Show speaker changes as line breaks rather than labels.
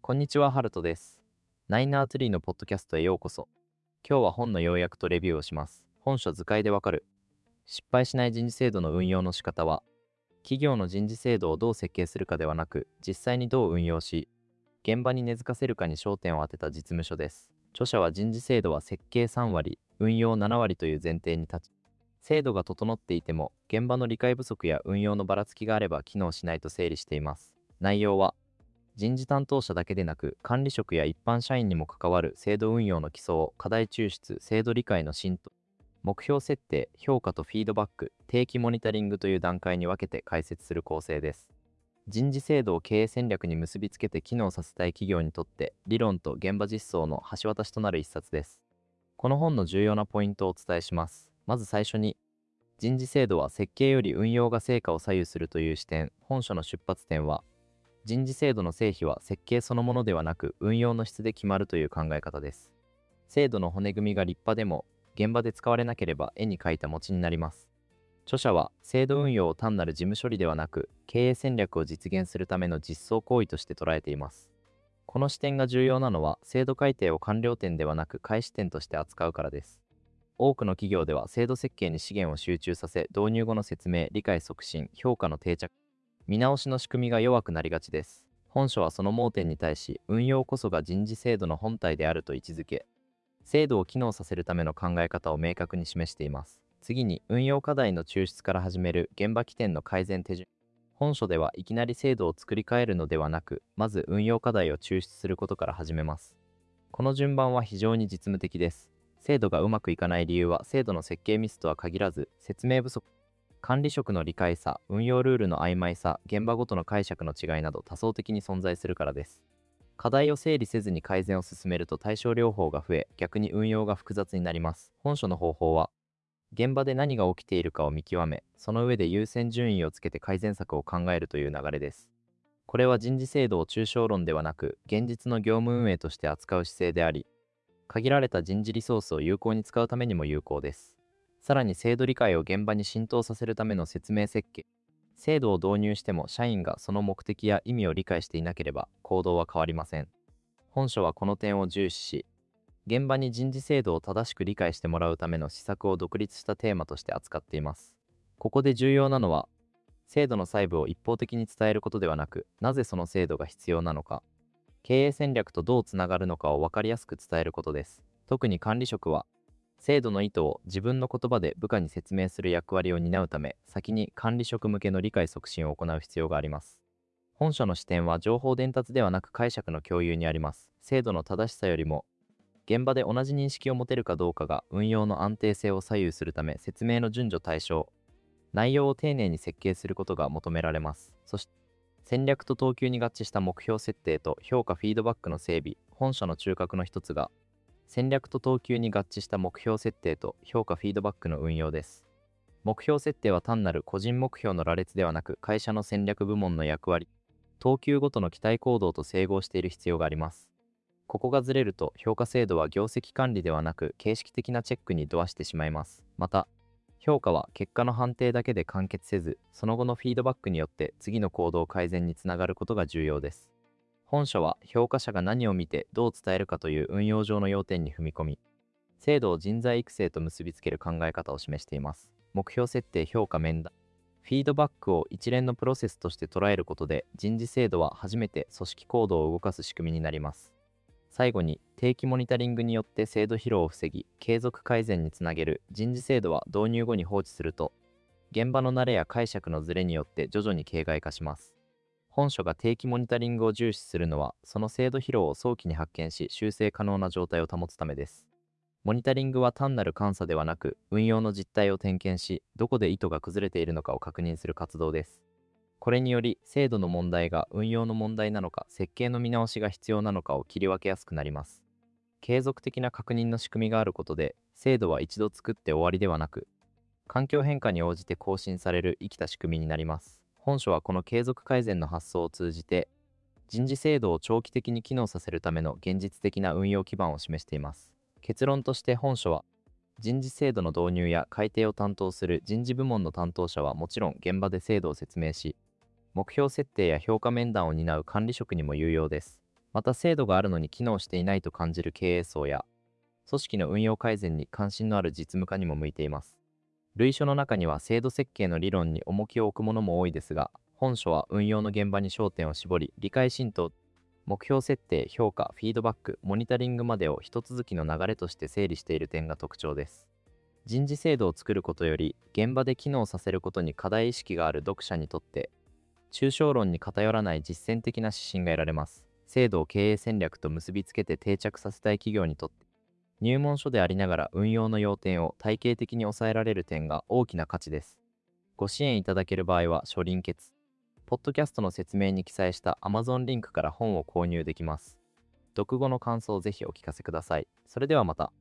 こんにちは、ハルトです。ナイナーツリーのポッドキャストへようこそ。今日は本の要約とレビューをします。本書図解でわかる。失敗しない人事制度の運用の仕方は、企業の人事制度をどう設計するかではなく、実際にどう運用し、現場に根付かせるかに焦点を当てた実務書です。著者は人事制度は設計3割、運用7割という前提に立ち、制度が整っていても、現場の理解不足や運用のばらつきがあれば機能しないと整理しています。内容は、人事担当者だけでなく管理職や一般社員にも関わる制度運用の基礎を課題抽出、制度理解の浸透、目標設定、評価とフィードバック、定期モニタリングという段階に分けて解説する構成です。人事制度を経営戦略に結びつけて機能させたい企業にとって理論と現場実装の橋渡しとなる一冊です。この本の重要なポイントをお伝えします。まず最初に、人事制度は設計より運用が成果を左右するという視点。本書の出発点は、人事制度の成否は設計そのものではなく運用の質で決まるという考え方です。制度の骨組みが立派でも現場で使われなければ絵に描いた餅になります。著者は制度運用を単なる事務処理ではなく経営戦略を実現するための実装行為として捉えています。この視点が重要なのは制度改定を完了点ではなく開始点として扱うからです。多くの企業では制度設計に資源を集中させ導入後の説明、理解促進、評価の定着、見直しの仕組みが弱くなりがちです。本書はその盲点に対し、運用こそが人事制度の本体であると位置づけ、制度を機能させるための考え方を明確に示しています。次に、運用課題の抽出から始める現場起点の改善手順。本書ではいきなり制度を作り変えるのではなく、まず運用課題を抽出することから始めます。この順番は非常に実務的です。制度がうまくいかない理由は制度の設計ミスとは限らず、説明不足、管理職の理解差、運用ルールの曖昧さ、現場ごとの解釈の違いなど多層的に存在するからです。課題を整理せずに改善を進めると対症療法が増え、逆に運用が複雑になります。本書の方法は、現場で何が起きているかを見極め、その上で優先順位をつけて改善策を考えるという流れです。これは人事制度を抽象論ではなく、現実の業務運営として扱う姿勢であり、限られた人事リソースを有効に使うためにも有効です。さらに制度理解を現場に浸透させるための説明設計。制度を導入しても社員がその目的や意味を理解していなければ行動は変わりません。本書はこの点を重視し、現場に人事制度を正しく理解してもらうための施策を独立したテーマとして扱っています。ここで重要なのは、制度の細部を一方的に伝えることではなく、なぜその制度が必要なのか、経営戦略とどうつながるのかを分かりやすく伝えることです。特に管理職は、制度の意図を自分の言葉で部下に説明する役割を担うため、先に管理職向けの理解促進を行う必要があります。本書の視点は情報伝達ではなく解釈の共有にあります。制度の正しさよりも、現場で同じ認識を持てるかどうかが運用の安定性を左右するため、説明の順序対象、内容を丁寧に設計することが求められます。そして、戦略と等級に合致した目標設定と評価フィードバックの整備。本書の中核の一つが、戦略と等級に合致した目標設定と評価フィードバックの運用です。目標設定は単なる個人目標の羅列ではなく、会社の戦略部門の役割、等級ごとの期待行動と整合している必要があります。ここがずれると、評価制度は業績管理ではなく、形式的なチェックに度忘してしまいます。また、評価は結果の判定だけで完結せず、その後のフィードバックによって次の行動改善につながることが重要です。本書は評価者が何を見てどう伝えるかという運用上の要点に踏み込み、制度を人材育成と結びつける考え方を示しています。目標設定、評価、面談、フィードバックを一連のプロセスとして捉えることで、人事制度は初めて組織行動を動かす仕組みになります。最後に、定期モニタリングによって制度疲労を防ぎ、継続改善につなげる。人事制度は導入後に放置すると、現場の慣れや解釈のズレによって徐々に形骸化します。本書が定期モニタリングを重視するのは、その制度疲労を早期に発見し、修正可能な状態を保つためです。モニタリングは単なる監査ではなく、運用の実態を点検し、どこで意図が崩れているのかを確認する活動です。これにより、制度の問題が運用の問題なのか、設計の見直しが必要なのかを切り分けやすくなります。継続的な確認の仕組みがあることで、制度は一度作って終わりではなく、環境変化に応じて更新される生きた仕組みになります。本書はこの継続改善の発想を通じて、人事制度を長期的に機能させるための現実的な運用基盤を示しています。結論として本書は、人事制度の導入や改定を担当する人事部門の担当者はもちろん現場で制度を説明し、目標設定や評価面談を担う管理職にも有用です。 また制度があるのに機能していないと感じる経営層や、組織の運用改善に関心のある実務家にも向いています。類書の中には制度設計の理論に重きを置くものも多いですが、本書は運用の現場に焦点を絞り、理解浸透、目標設定、評価、フィードバック、モニタリングまでを一続きの流れとして整理している点が特徴です。人事制度を作ることより、現場で機能させることに課題意識がある読者にとって、抽象論に偏らない実践的な指針が得られます。制度を経営戦略と結びつけて定着させたい企業にとって、入門書でありながら運用の要点を体系的に抑えられる点が大きな価値です。ご支援いただける場合は書臨結。ポッドキャストの説明に記載した Amazon リンクから本を購入できます。読後の感想をぜひお聞かせください。それではまた。